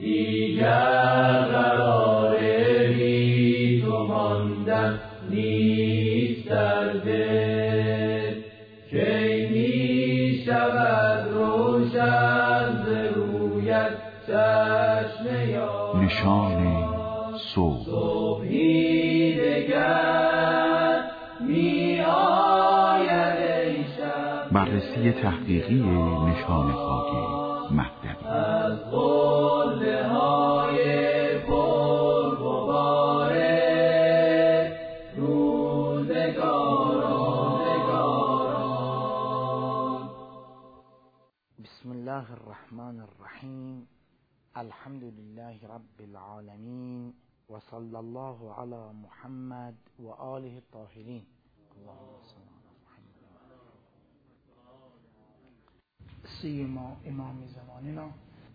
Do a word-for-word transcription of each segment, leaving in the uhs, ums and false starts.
دیگر قرار بی تو ماندن نیست در دل، کی می شود روشن ز رویت چشم یار. نشان صبح. صبحی دگر می آید ای شب. بررسی تحقیقی نشان خاکی مهدوی. از قله های پر غبار روزگاران. بسم الله الرحمن الرحیم. الحمد لله رب العالمین و صلی الله علی محمد و آله الطاهرین. اللهم صل علی محمد. سیما امام زماننا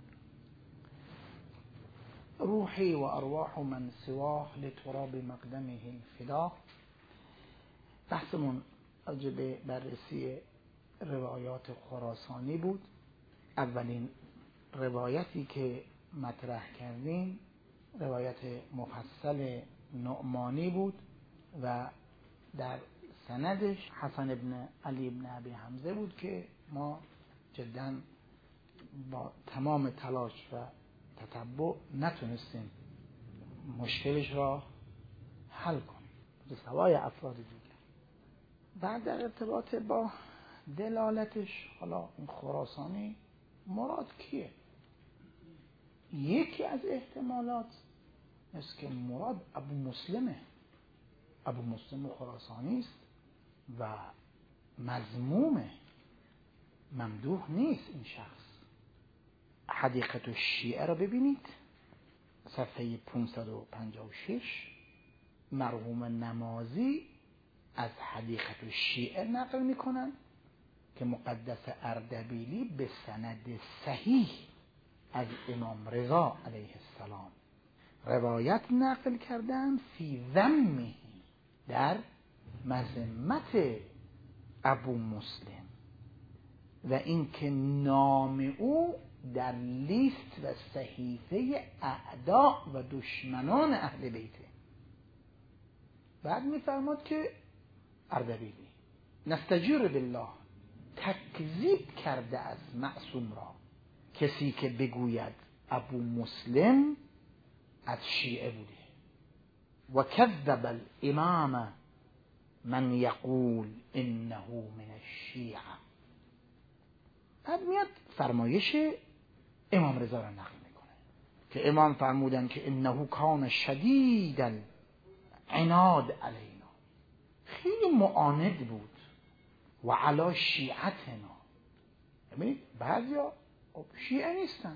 روحی و ارواح من سواه لتراب مقدمه الفدا. بحثمون راجع به بررسی روایات خراسانی بود. اولین روایتی که مطرح کردیم روایت مفصل نعمانی بود و در سندش حسن ابن علی ابن ابی حمزه بود که ما جدا با تمام تلاش و تتبع نتونستیم مشکلش را حل کنیم به سوای افراد دیگر. بعد در ارتباط با دلالتش، حالا این خراسانی مراد کیه؟ یکی از احتمالات است که مراد ابو مسلمه. ابو مسلم خراسانی است و مذمومه، ممدوح نیست این شخص. حدیقه الشیعه را ببینید، صفحه پانصد و پنجاه و شش. مرحوم نمازی از حدیقه الشیعه نقل میکنن که مقدس اردبیلی به سند صحیح از امام رضا علیه السلام روایت نقل کردن فی ذمه، در مذمت ابو مسلم، و اینکه نام او در لیست و صحیفه اعداء و دشمنان اهل بیته. بعد میفرماد که اردبیلی نستجیر بالله تکذیب کرده از معصوم را کسی که بگوید ابو مسلم از شیعه بوده، و کذب الامام من یقول انه من الشیعه. بعد میاد فرمایش امام رضا را نقل میکنه که امام فرمودن که انه کان شدید العناد علینا، خیلی معاند بود، و علی شیعتنا. ببینید بعضیا شیعه نیستن،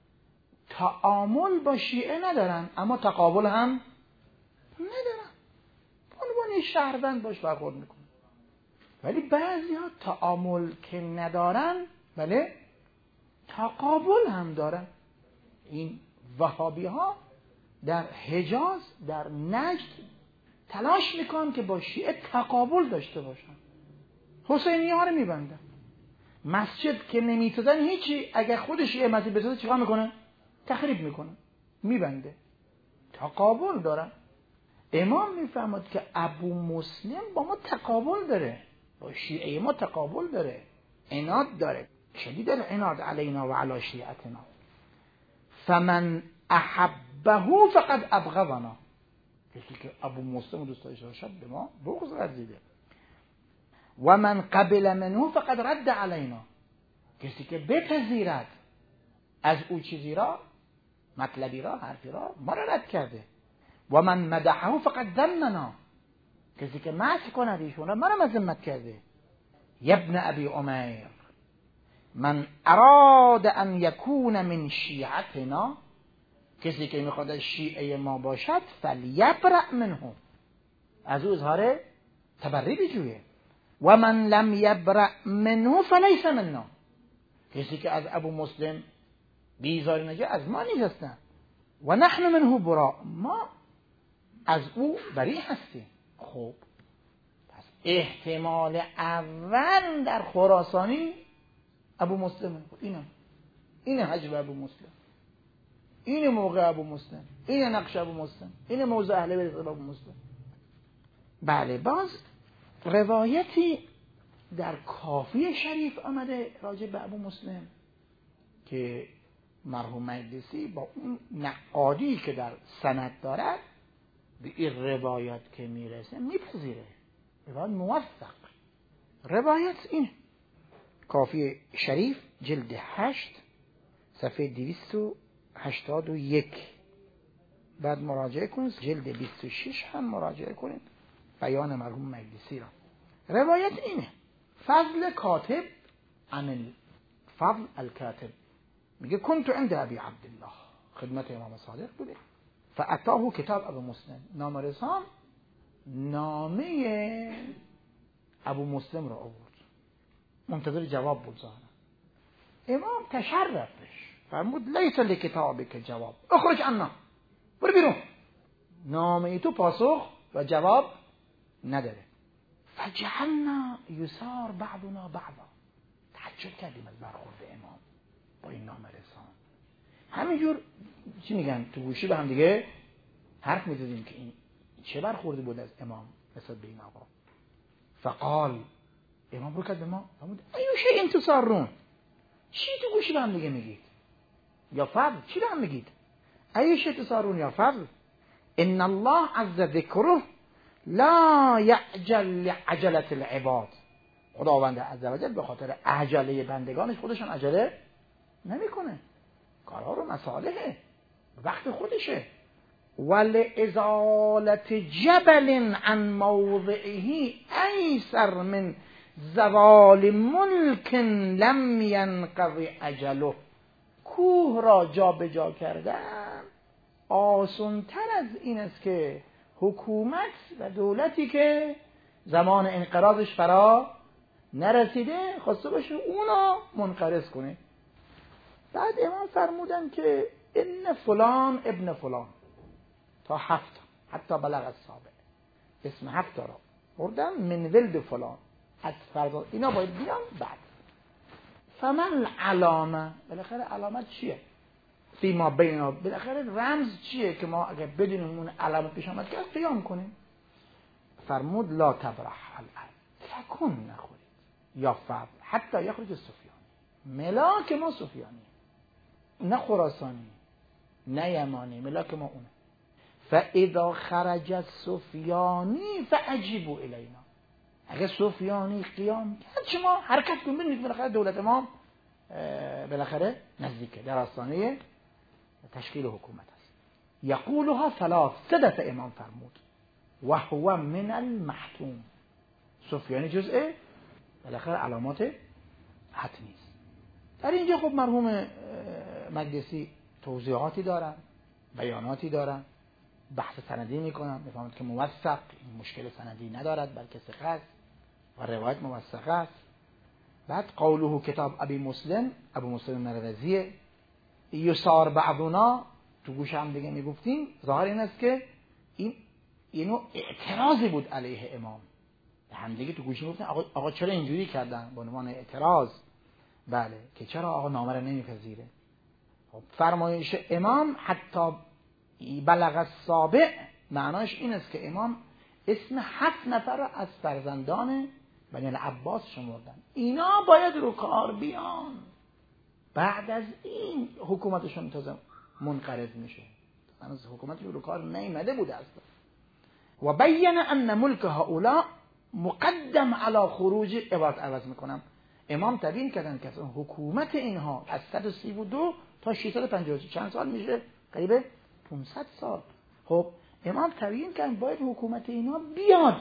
تعامل با شیعه ندارن، اما تقابل هم ندارن، عنوان شهروند باش برخورد میکنن. ولی بعضیا تعامل که ندارن بله تقابل هم دارن. این وهابی ها در حجاز، در نجد تلاش میکنن که با شیعه تقابل داشته باشن. حسینی ها رو میبندن، مسجد که نمیتادن هیچی، اگر خود شیعه مسجد بسازه چیکار میکنه؟ تخریب میکنه، میبنده. تقابل دارن. امام میفهمد که ابو مسلم با ما تقابل داره، با شیعه ما تقابل داره، عناد داره، شدید العناد علینا و علی شیعتنا. فمن احبه فقد ابغضنا، کسی که ابو مسلم دوست داشته باشه به ما بغض ورزیده. و من قبل منه فقد رد علینا، کسی که بپذیرد از او چیزی را، مطلبی را، حرفی را، ما را رد کرده. و من مدحه فقد ذمنا، کسی که مدح کند ایشون را، ما را مذمت کرده. ابن ابی عمیر من اراد ان یکون من شیعتنا، کسی که میخواد از شیعه ما باشد فلیبرأ منه، از او اظهار تبرئ بجویه. و من لم یبرأ منه فلیس منا، کسی که از ابو مسلم بیزاری نجه از ما نیستن. و نحن منه براء، ما از او بری هستیم. خب پس احتمال اول در خراسانی ابو مسلم، اینه اینه حجب ابو مسلم، این موقع ابو مسلم، این نقش ابو مسلم، این موضع اهل بیت ابو مسلم. بله، باز روایتی در کافی شریف آمده راجع به ابو مسلم که مرحوم مجلسی با اون نقادی که در سند دارد به این روایت که میرسه میپذیره، روایت موثق. روایت این کافی شریف جلد هشت صفحه دویست و هشتاد و یک، بعد مراجعه کنید جلد بیست و شش هم مراجعه کنید بیان مرحوم مجلسی را. روایت اینه: فضل کاتب عن فضل الکاتب میگه کنت عند ابی عبدالله، خدمت امام صادق بوده، فاتاه کتاب ابو مسلم، نامرسان نامه ابو مسلم را آورد، منتظر جواب بود ظاهرا. امام تشرفش فرمود لیس لکتابک جواب اخرج عنا، برو بیرون، نامه تو پاسخ و جواب نداره. فجعلنا یسار بعضنا بعضا، تعجب کردیم از برخورد امام با این نامه رسان. همینجور چی میگن تو گوشی به هم دیگه حرف میزدیم که این چه برخوردی بود از امام نسبت به این آقا. فقال، امام رو کرد به ما فرمود ایوشه این تسارون، چی تو گوشی به هم دیگه میگید؟ یا فضل چی به هم میگید؟ ایوشه تسارون یا فضل، ان الله عز ذکره لا یعجل لعجلة العباد، خداوند عزوجل به خاطر عجله بندگانش خودشون عجله نمیکنه، کارها رو مصالحه وقت خودشه. ولازالت جبل عن موضعه ایسر من زوال ملک لم ینقض اجله، کوه را جا به جا کردن آسان‌تر از این است که حکومت و دولتی که زمان انقراضش فرا نرسیده خواسته باشه اونو منقرض کنه. بعد امام فرمودن که ان فلان ابن فلان تا هفت، حتی بلغ السابع، اسم هفت را بردن، من ولد فلان، از فرزاد اینا باید بیان. بعد فمن علامه، بالاخره علامت چیه؟ فیما بینا، بالاخره رمز چیه که ما اگر بدونیم اون علامت پیش آمد که از قیام کنیم. فرمود لا تبرح الارض، تکون نخورید، یا فضل حتی یخرج سفیانی، ملاک ما سفیانی، نه خراسانی نه یمانی، ملاک ما اونه. فاذا خرج السفیانی فاجیبوا الینا، اگه سفیانی قیام کرد شما حرکت کنید، ببینید بالاخره دولت ما بالاخره نزدیکه، در آستانه تشکیل حکومت است. یقولها ثلاث، سه دفعه امام فرمود و هو من المحتوم، سفیانی جزءه بالاخره علامات حتمی است. در اینجا خب مرحوم مجلسی توضیحاتی دارن، بیاناتی دارن، بحث سندی میکنن، میفهمند که موثق، این مشکل سندی ندارد بلکه ثقه است و روایت موثقه است. بعد قوله کتاب ابی مسلم، ابو مسلم مروزیه، یسار بعضنا، تو گوش هم دیگه میگفتیم، ظاهر این است که این اینو اعتراضی بود علیه امام، هم دیگه تو گوش میگفتن آقا, آقا چرا اینجوری کردن، به عنوان اعتراض، بله که چرا آقا نامه رو نمیپذیره. خب فرمایش امام حتی بلغ السابع معناش این است که امام اسم هفت نفر را از فرزندان بنی العباس شمردن، اینا باید رو کار بیان، بعد از این حکومتشون تازه منقرض میشه، هنوز حکومتشون رو کار نیامده بوده اصلا. و بین ان ملک هؤلاء مقدم علی خروج، عبارت عوض میکنم، امام تبیین کردن که حکومت اینها از صد و سی و دو تا ششصد و پنجاه و سه چند سال میشه؟ قریب پانصد سال. خب امام تبیین کردن باید حکومت اینا بیاد.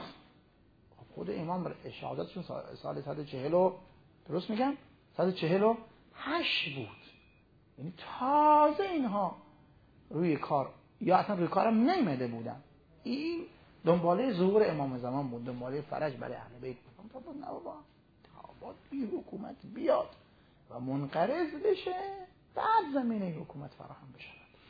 خب خود امام شهادتشون سال صد و چهل، درست میگم، صد و چهل و هشت بود، یعنی تازه اینها روی کار یا اصلا روی کارم نیامده بودن. این دنباله ظهور امام زمان بود، دنباله فرج برای اهل بیت بود. نه بابا، باید این حکومت بیاد و منقرض بشه، بعد زمینه حکومت فراهم بشه.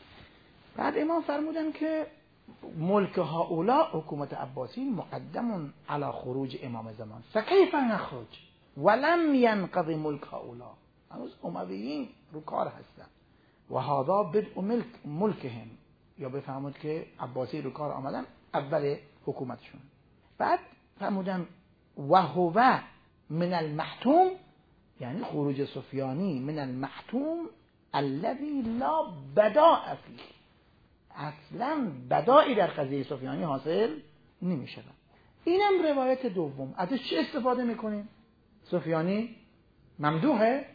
بعد امام فرمودن که ملک هؤلاء، حکومت عباسی، مقدم علی خروج امام زمان، فکیف نخرج ولم ینقض ملک هؤلاء، هنوز امویین رو کار هستن و هذا بدء ملک ملکهم، یا بفهمید که عباسی رو کار آمدن اول حکومتشون. بعد فرمودن و هو من المحتوم، یعنی خروج سفیانی من المحتوم الذي لا بداء فيه، اصلا بدایی در قضیه سفیانی حاصل نمی شود. اینم روایت دوم. ازش چه استفاده میکنیم؟ سفیانی ممدوحه؟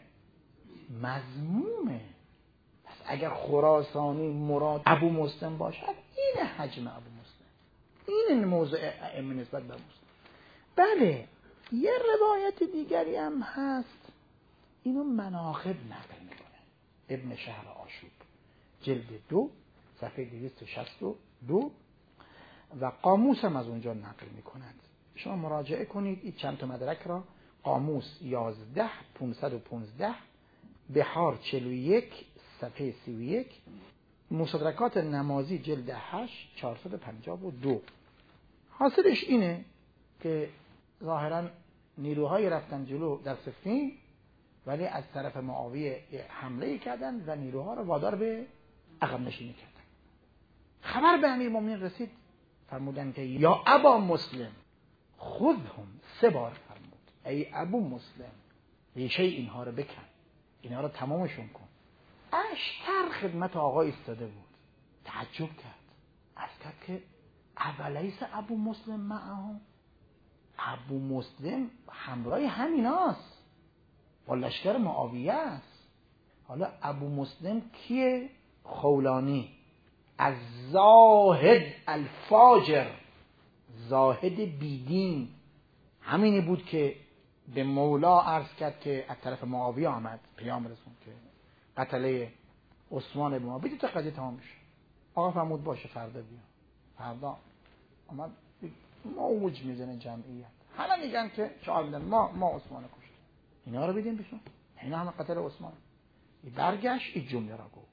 مذمومه. پس اگر خراسانی مراد ابو مسلم باشد، این حجم ابو مسلم، این موضوع ائمه نسبت به مسلم. بله یه روایت دیگری هم هست، اینو مناقب نقل میکنه ابن شهر آشوب جلد دو صفحه دویست و شصت و دو و قاموس هم از اونجا نقل میکند. شما مراجعه کنید این چند تا مدرک را. قاموس یازده پانصد و پانزده، بحار چهل و یک صفحه سی و یک، مستدرکات نمازی جلد هشت چهارصد و پنجاه و دو. حاصلش اینه که ظاهرا نیروهایی رفتن جلو در صفین، ولی از طرف معاویه حمله کردن و نیروها رو وادار به عقب نشینی کردن. خبر به امیرالمومنین رسید، فرمودن که یا ابا مسلم خذهم، سه بار فرمود ای ابو مسلم ریشه اینها رو بکن، اینها رو تمامشون کن. اشتر خدمت آقا ایستاده بود، تعجب کرد، از کرد که اولیس ابو مسلم معهم، ابو مسلم همراه همیناست، با لشکر معاویه است. حالا ابو مسلم کیه؟ خولانی، از زاهد الفاجر، زاهد بیدین، همینی بود که به مولا عرض کرد که از طرف معاویه آمد پیام رسون که قتله عثمان بن معاویه تا قضیه تمام میشه. آقا فرمود باشه فردا بیا. فردا آمد موج میزنه جمعیت، حالا میگن که شعار میدن ما ما عثمان کشتیم، اینا رو بدیم بشون، اینا همه قتل عثمان. ای برگشت این جمله را گفت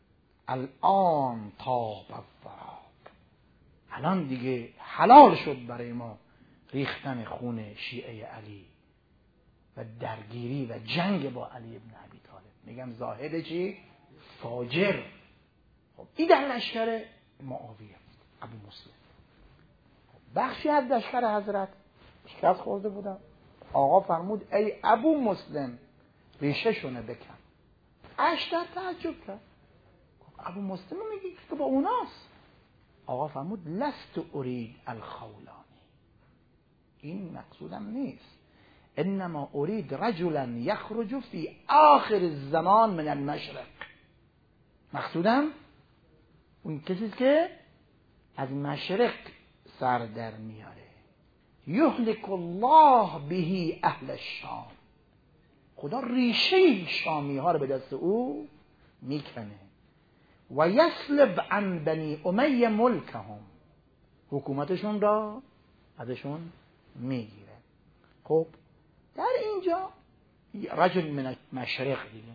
الان طاب الفراق، الان دیگه حلال شد برای ما ریختن خون شیعه علی و درگیری و جنگ با علی ابن ابی طالب. میگم زاهد چی؟ فاجر. خب این در لشکر معاویه ابو مسلم. بخشی از لشکر حضرت شکست خورده بودن، آقا فرمود ای ابو مسلم ریشه شونه بکن. اشتر تعجب کرد، ابو مسلم میگی که با اوناست. آقا فرمود لست اريد الخولانی، این مقصودم نیست، انما اريد رجلا يخرج في آخر الزمان من المشرق، مقصودم اون کسی که از مشرق سر در میاره. یهلک الله به اهل الشام، خدا ریشه شامی ها رو به دست او میکنه. و یسلب عن بنی امیه ملکهم، حکومتشون را ازشون میگیره. خب در اینجا رجل من مشرق دیگه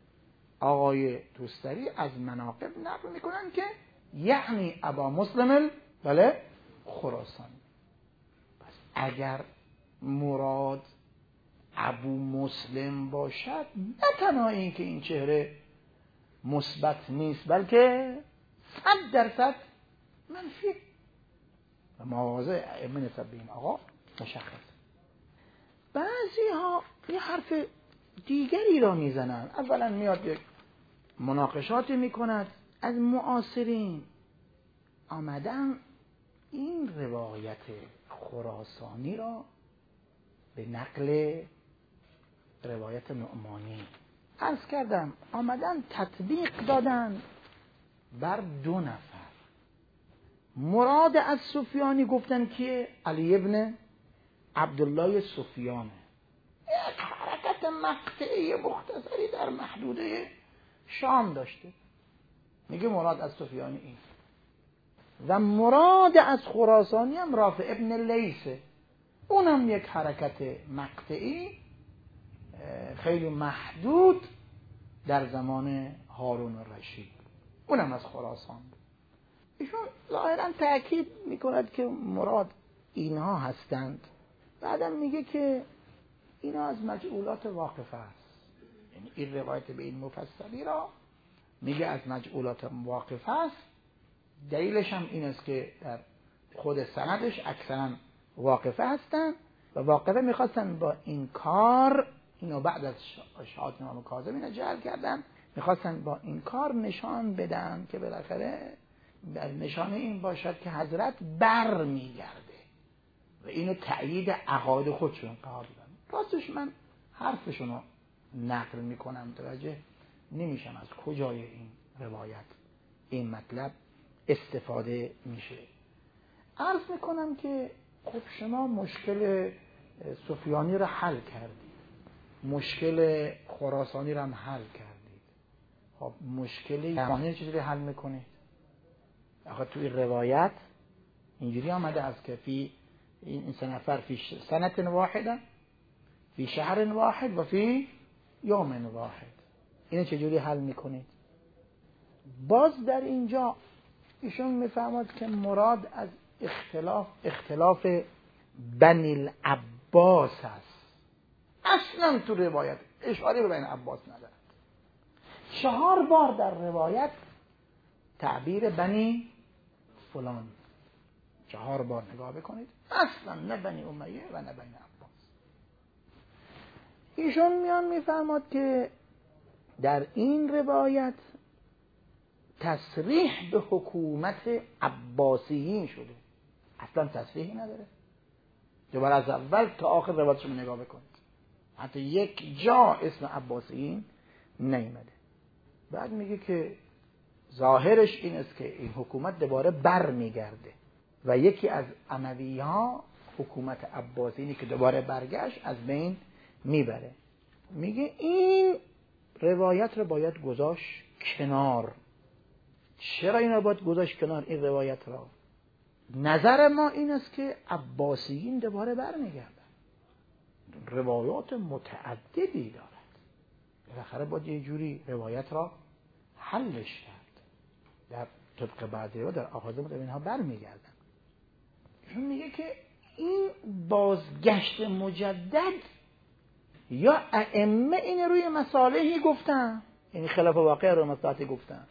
آقای توستری از مناقب نقل میکنن که یعنی ابا مسلم بله خراسانی. پس اگر مراد ابو مسلم باشد، نه تنها این که این چهره مثبت نیست بلکه صد درصد منفی و مواضع ائمه نسبت به این آقا مشخص. بعضی ها یه حرف دیگری را میزنن. اولا میاد یک مناقشاتی میکند از معاصرین آمدن این روایت خراسانی را به نقل روایت نعمانی عرض کردم، آمدن تطبیق دادن بر دو نفر. مراد از سفیانی گفتن که علی ابن عبدالله سفیانه، یک حرکت مقطعی مختصری در محدوده شام داشته، میگه مراد از سفیانی این. و مراد از خراسانی هم رافع ابن لیثه، اونم یک حرکت مقطعی خیلی محدود در زمان هارون الرشید، اونم از خراسان بود. ایشون ظاهرا تأکید میکند که مراد اینها هستند، بعدم میگه که اینا از مجعولات واقفه است، یعنی این روایت به این مفصلی را میگه از مجعولات واقفه است. دلیلش هم این است که در خود سندش اکثرا واقفه هستن و واقفه میخواستن با این کار، اینو بعد از شهادت امام کاظم اینو جعل کردن، میخواستن با این کار نشان بدن که بالاخره نشانه این باشد که حضرت بر میگرده و اینو تأیید عقاید خودشون قرار دادن. راستش من حرفشون رو نقل میکنم، توجه نمیشم از کجای این روایت این مطلب استفاده میشه. عرض میکنم که خب شما مشکل سفیانی رو حل کردید، مشکل خراسانی رو هم حل کردید، خب مشکل یمانی رو چجوری حل میکنید؟ آخه توی روایت اینجوری آمده است که فی این سه نفر فی سنت واحده فی شهر واحد و فی یوم واحد. اینو چجوری حل میکنید؟ باز در اینجا ایشون میفهمد که مراد از اختلاف اختلاف بنی العباس است. اصلا تو روایت اشاره به بنی العباس ندارد. چهار بار در روایت تعبیر بنی فلان، چهار بار نگاه بکنید، اصلا نه بنی امیه و نه بنی عباس. ایشون میان میفهمد که در این روایت تصریح به حکومت عباسیین شده، اصلا تصریحی نداره. دوباره از اول تا آخر روایتش رو نگاه بکنید، حتی یک جا اسم عباسیین نیامده. بعد میگه که ظاهرش این است که این حکومت دوباره بر میگرده و یکی از اموی ها حکومت عباسیینی که دوباره برگشت از بین میبره. میگه این روایت رو باید گذاشت کنار. چرا این رو باید گذاشت کنار این روایت را؟ نظر ما این است که عباسیین دوباره بر میگردن، روایات متعددی دارد، بالاخره باید یه جوری روایت را حلش کرد. در طبق بعضی ها در آغاز مدام اینها بر میگردن. چون میگه که این بازگشت مجدد یا ائمه این روی مصالحی گفتن، یعنی خلاف واقع روی مصالحی گفتن،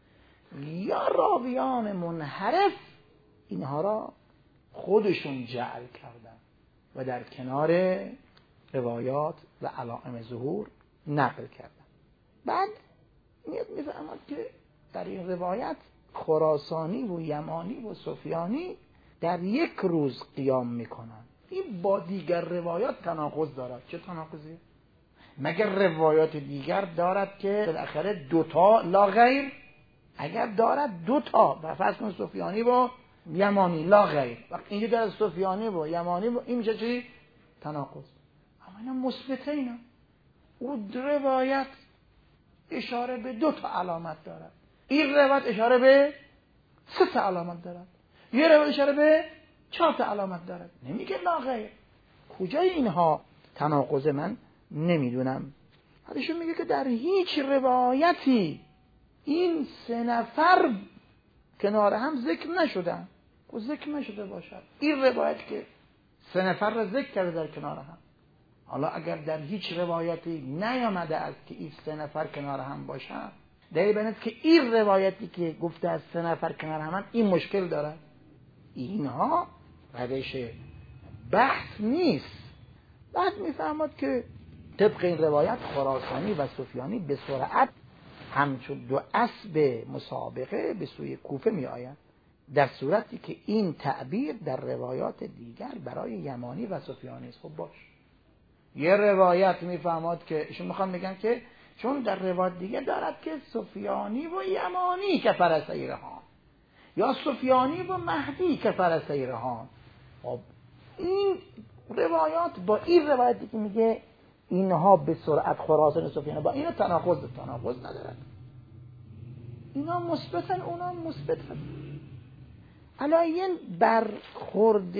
یا راویان منحرف اینها را خودشون جعل کردن و در کنار روایات و علائم ظهور نقل کردن. بعد میاد میفهمد که در این روایت خراسانی و یمانی و سفیانی در یک روز قیام میکنن. این با دیگر روایات تناقض دارد. چه تناقضی؟ مگر روایات دیگر دارد که بالاخره دوتا لا غیر؟ اگر دارد دوتا و فرض کن سفیانی و یمانی لا غیر، وقت اینجا دارد سفیانی و یمانی و این میشه چی؟ تناقض. اما اینا مثبته، اینا اون روایت اشاره به دو تا علامت دارد، این روایت اشاره به سه تا علامت دارد، یه روایت اشاره به چهار تا علامت دارد. نمیگه لا غیر. کجای اینها تناقض من نمیدونم. حدیثشون میگه که در هیچ روایتی این سه نفر کنار هم ذکر نشدن و ذکر نشده باشد. این روایت که سه نفر را ذکر کرده در کنار هم. حالا اگر در هیچ روایتی نیامده است که این سه نفر کنار هم باشن، دلیل بر اینه که این روایتی که گفته از سه نفر کنار هم این مشکل داره. اینها روش بحث نیست. بعد میفهمد که طبق این روایت خراسانی و سفیانی به سرعت همچون دو اسب مسابقه به سوی کوفه می آیند، در صورتی که این تعبیر در روایات دیگر برای یمانی و سفیانی است. خب باش، یه روایت میفهمد که ایشون میخوان بگن که چون در روایت دیگه دارد که سفیانی و یمانی که فرسیرهان یا سفیانی و مهدی که فرسیرهان. خب این روایات با این روایتی که میگه اینها به سرعت خراسان و سفیانی، با اینا تناقض تناقض ندارد. اینا مثبتن اونا مثبتن. علایین برخورد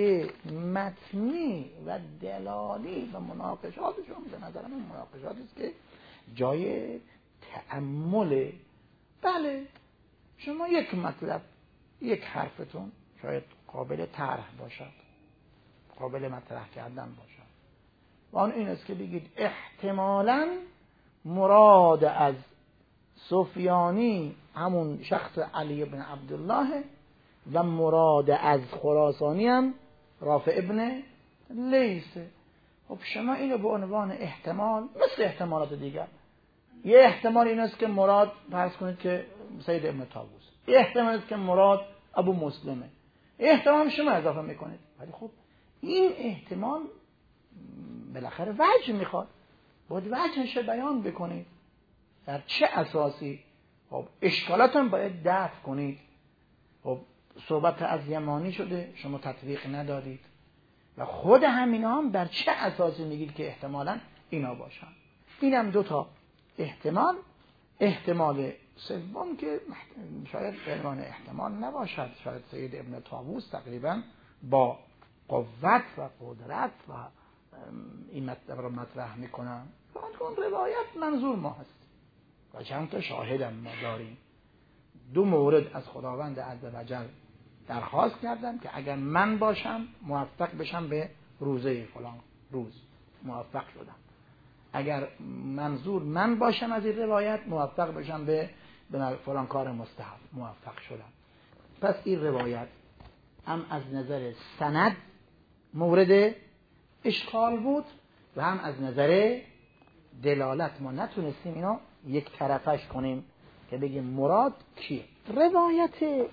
متنی و دلالی و مناقشاتشون به نظر من مناقشاتی است که جای تأمله. بله شما یک مطلب، یک حرفتون شاید قابل طرح باشد، قابل مطرح کردن باشد، و آن این است که بگید احتمالاً مراد از سفیانی همون شخص علی ابن عبدالله و مراد از خراسانی هم رافع ابن لیثه. خب شما اینو به عنوان احتمال مثل احتمالات دیگر، یه احتمال این است که مراد فرض کنید که سید ابن طاووس، یه احتمال است که مراد ابو مسلمه، یه احتمال شما اضافه میکنید. ولی خب این احتمال بالاخره وجه میخواد، باید وجهش بیان بکنید در چه اساسی. خب اشکالات هم باید دفع کنید. خب صحبت از یمانی شده، شما تطبیق ندادید و خود همینا هم در چه اساسی میگید که احتمالاً اینا باشن. اینم دو تا احتمال. احتمال سوم که شاید عنوان احتمال نباشد، شاید سید ابن طاووس تقریبا با قوت و قدرت و این مطلب رو مطرح میکنن. اون روایت منظور ما هست و چند تا شاهدم ما داریم. دو مورد از خداوند عزوجل درخواست کردم که اگر من باشم موفق بشم به روزه فلان روز، موفق شدم. اگر منظور من باشم از این روایت موفق بشم به فلان کار مستحب، موفق شدم. پس این روایت هم از نظر سند مورد اشکال بود و هم از نظر دلالت ما نتونستیم اینا یک طرفش کنیم که بگیم مراد کیه. روایت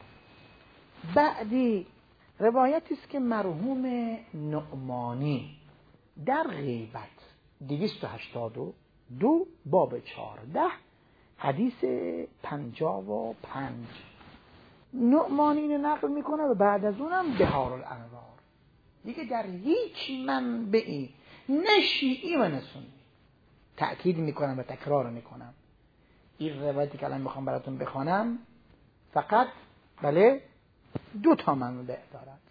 بعدی روایتی است که مرحوم نعمانی در غیبت دویست و هشتاد و دو باب چهارده حدیث پنجاه و پنج نعمانی اینو نقل میکنه و بعد از اونم بهار الانوار. دیگه در هیچ منبعی نه شیعی و نه سنی، تأکید میکنم و تکرار میکنم، این روایتی که الان میخوام براتون بخوانم فقط بله دو تا منبع دارد،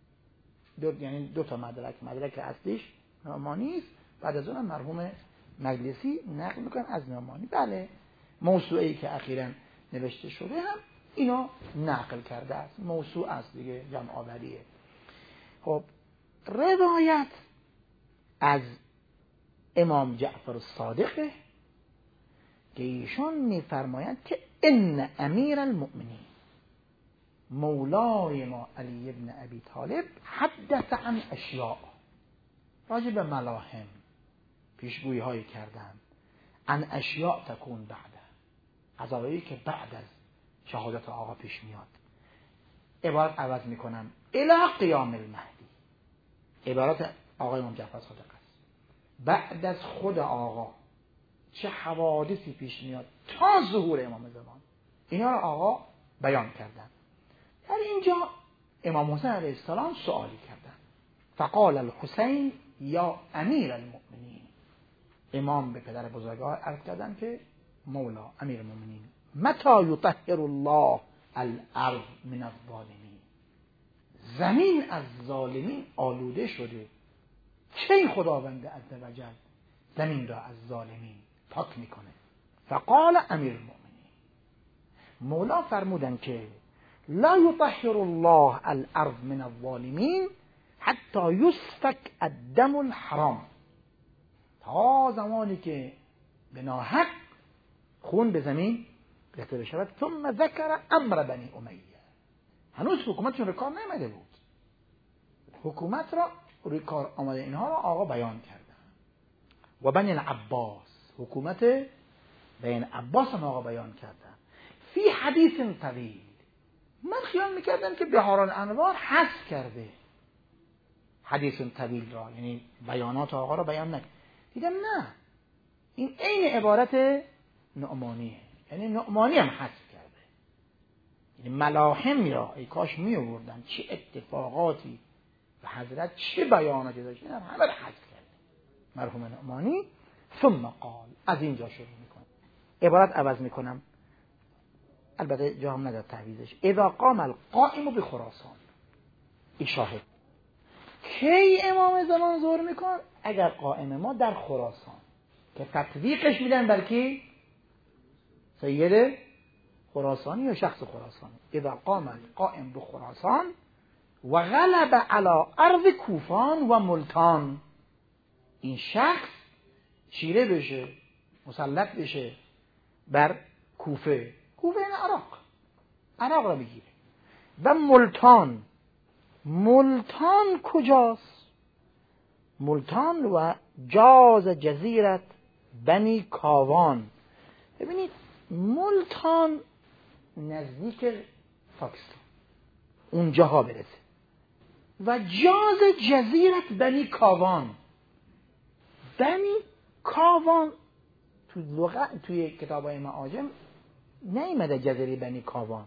دو یعنی دو تا مدرک. مدرک اصلیش نعمانی است، بعد از اونم مرحوم مجلسی نقل میکنن از نعمانی. بله موسوعه‌ای که اخیراً نوشته شده هم اینو نقل کرده است، موسوعه است دیگه، جمع آوریه. خب روایت از امام جعفر الصادق که ایشون میفرمایند که ان امیر المؤمنین مولای ما علی ابن ابی طالب حدث عن اشیاء، راجع به ملاهم پیشگویی هایی کردن، عن اشیاء تکون بعد، قضایی که بعد از شهادت آقا پیش میاد. عبارت عوض میکنم الی قیام المهدی، عبارت آقای امام جعفر صادق است. بعد از خود آقا چه حوادثی پیش میاد تا ظهور امام زمان، اینا رو آقا بیان کردن. در اینجا امام حسین علیه السلام سوالی کردن، فقال الحسین یا امیر المؤمنین، امام به پدر بزرگوار عرض کردن که مولا امیر المؤمنین متى یطهر الله الارض من الظالمین، زمین از ظالمین آلوده شده، چه خداوند عزوجل زمین را از ظالمین پاک میکنه؟ فقال امیر المؤمنین، مولا فرمودن که لا یطهر الله الارض من الظالمین حتی یسفک الدم الحرام، تا زمانی که به ناحق خون به زمین ریخته بشود. ثم ذکر امر بنی امیه، هنوز حکومتشون رو کار نمیده بود، حکومت را روی کار آمده اینها را آقا بیان کردن. و بنی العباس، حکومت بین عباس هم آقا بیان کردن. فی حدیث طویل، من خیال میکردم که بهار الانوار حذف کرده حدیث طویل را، یعنی بیانات آقا را بیان نکرد. دیدم نه، این عین عبارت نعمانیه، یعنی نعمانی هم حذف کرده. یعنی ملاحمی را ای کاش می آوردن چه اتفاقاتی و حضرت چه بیاناتی داشتن، همه را حذف کرده مرحوم نعمانی. ثم قال، از اینجا شروع میکنم، عبارت عوض میکنم، البته جا هم نداد تعویزش. اذا قام القائم بخراسان، این شاهد کی امام زمان ظهور میکن؟ اگر قائم ما در خراسان، که تطبیقش میدن بر کی؟ سید خراسانی یا شخص خراسانی. اذا قام القائم بخراسان و غلب علی ارض کوفان و ملتان، این شخص چیره بشه، مسلط بشه بر کوفه. کوفه این عراق، عراق را بگیره. و ملتان. ملتان کجاست؟ ملتان و جاز جزیرت بنی کاوان. ببینید ملتان نزدیک پاکستان اونجاها برسه. و جاز جزیرت بنی کاوان. بنی کاوان تو لغت توی کتاب‌های معاجم نیامده جزیره بنی کاوان.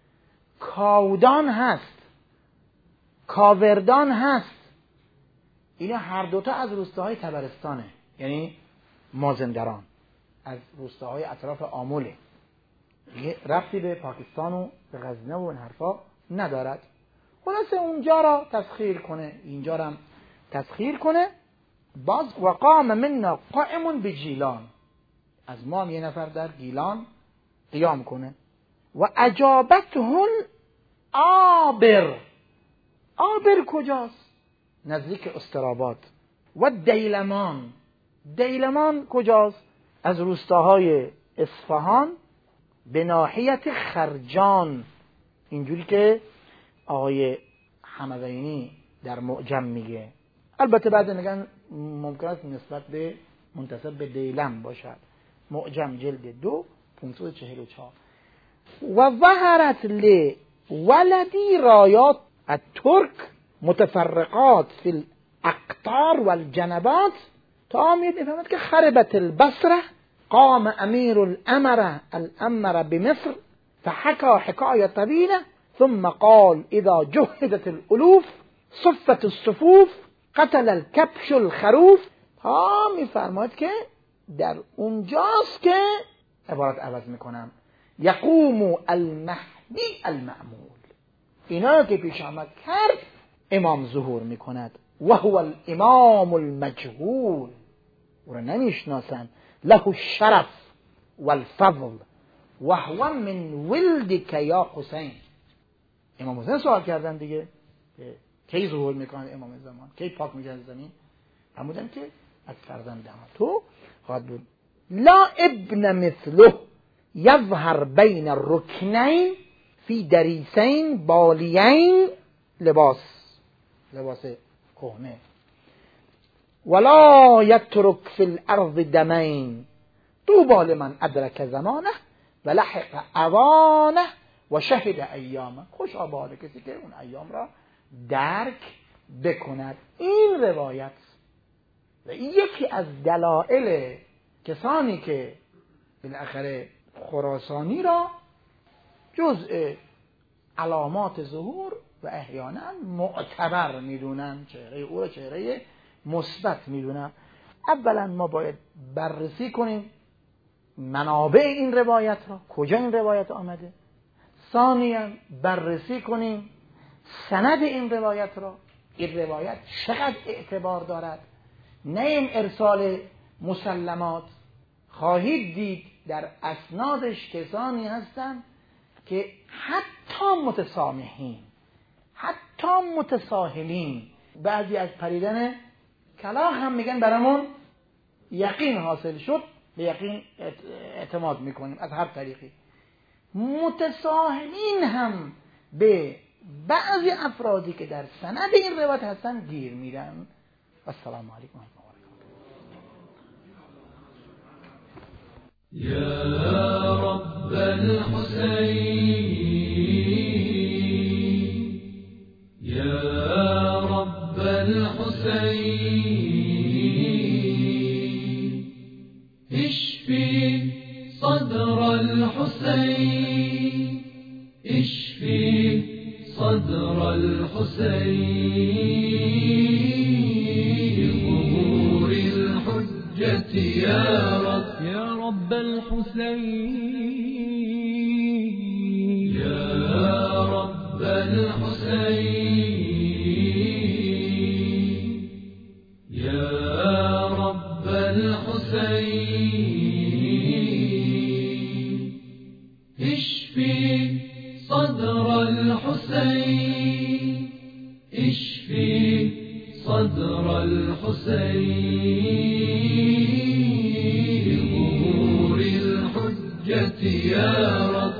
کاودان هست، کاوردان هست. اینا هر دوتا از روستاهای طبرستانه، یعنی مازندران، از روستاهای اطراف آموله. ربطی به پاکستان و به غزنه و این حرفا ندارد. خلاصه اونجا را تسخیر کنه، اینجا را هم تسخیر کنه. باز وقام منا قائم بجیلان، از ما هم یه نفر در گیلان قیام کنه. و اجابته آبر. آبر کجاست؟ نزدیک استراباد. و دیلمان. دیلمان کجاست؟ از روستاهای اصفهان به ناحیت خرجان، اینجوری که آقای حمدینی در معجم میگه. البته بعد میگن ممکن است نسبت به منتسب به دیلم باشد. معجم جلد دو پانصد و چهل و چهار. و ظهرت لی ولدی رایات الترک متفرقات فی الاقطار والجنبات. تا امید میفهمد که خربت البصره قام امیر الامر الامر بمصر فحكى حكاية طويلة ثم قال اذا جهدت الالوف صفت الصفوف قتل الكبش الخروف. ها میفرماید که در اونجاست که عبارت عوض میکنم یقوم المهدی المعمول. اینا که پیش آمد کرد امام ظهور میکند. و هو الامام المجهول، او را نمیشناسن. له الشرف والفضل و هو من ولدک یا حسین. امام حسین سوال کردن دیگه کی ظهور میکنه امام زمان، کی پاک میشه از زمین؟ همونم که از فرزند تو خواهد بود. لا ابن مثله یظهر بین الرکنین فی دریسین بالیین لباس لباس کهنه. ولا یترک فی الارض دمین طوبى لمن ادرک زمانه و لحق اوانه و شهد ایامه. خوش آباد کسی که اون ایام را درک بکند. این روایت و این یکی از دلائل کسانی که بالاخره خراسانی را جزء علامات ظهور و احیانا معتبر میدونن، چهره او را چهره مثبت میدونن. اولا ما باید بررسی کنیم منابع این روایت را، کجا این روایت آمده. ثانیا بررسی کنیم سند این روایت را، این روایت چقدر اعتبار دارد. نه این ارسال مسلمات. خواهید دید در اسنادش کسانی هستند که حتی متسامحین، حتی متساهلین، بعضی از پریدن کلاغ هم میگن برامون یقین حاصل شد، به یقین اعتماد میکنیم از هر طریقی. متساهلین هم به بعضی افرادی که در سند این روایت هستن گیر میدن. السلام علیکم و رحمت الله. يا رب الحسين يا رب الحسين اشفي صدر الحسين اشفي صدر الحسين ظهور الحجة يا رب يا رب الحسين يا رب الحسين يا رب الحسين اشفي صدر الحسين اشفي صدر الحسين الحجة يا رب